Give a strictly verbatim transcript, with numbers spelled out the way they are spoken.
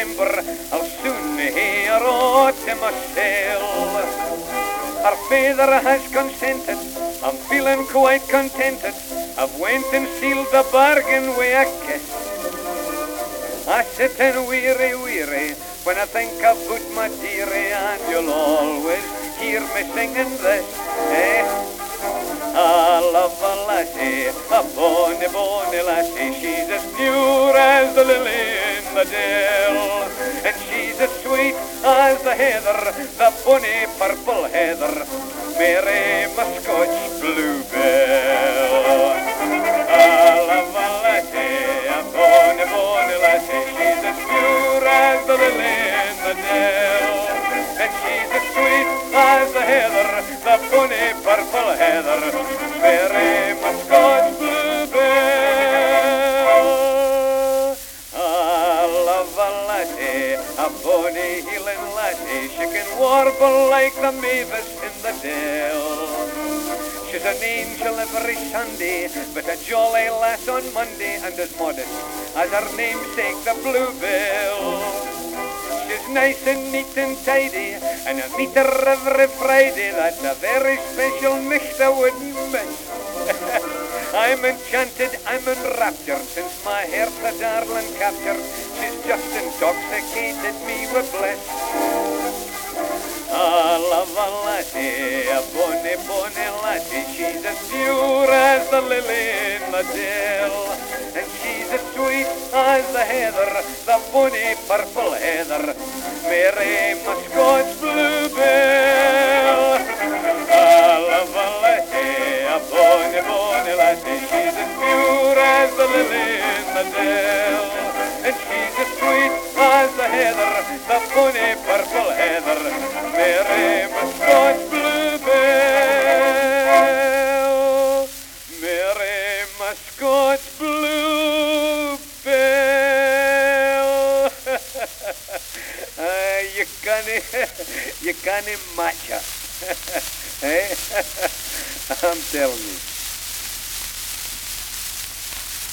November, I'll soon hear autumn still. Her father has consented, I'm feeling quite contented. I've went and sealed the bargain with a kiss. I sit and weary, weary, when I think about my dearie, and you'll always hear me singing this, eh? I love a lassie, a bonny, bonny lassie. She's as pure as the lily in the dell, and she's as sweet as the heather, the bonny purple heather, Mary, my Scotch bluebell. I love a lassie, a bonny, bonny lassie. She's as pure as the lily in the dell, and she's as sweet as the heather, the bonny purple heather, Mary, my Scotch bluebell. I love a lassie, a bonny heeling lassie. She can warble like the mavis in the dell. She's an angel every Sunday, but a jolly lass on Monday, and as modest as her namesake, the bluebell. She's nice and neat and tidy, and I meet her every Friday. That's a very special nicht I wouldn't miss. I'm enchanted, I'm enraptured, since my heart's a darling captured. She's just intoxicated me with bliss. I love a lassie, a bonny, bonny lassie. She's as pure as the lily in the dell, and she's as sweet as the heather, the bonny purple heather, Mary, my Scotch bluebell. I love a lassie, a bonny, bonny lassie. She's as pure as the lily in the dell, and she's as sweet as the heather, the bonny purple heather, Mary, my Scotch bluebell. Mary, my Scotch bluebell. uh, you can't, you can't match her. Eh? I'm telling you.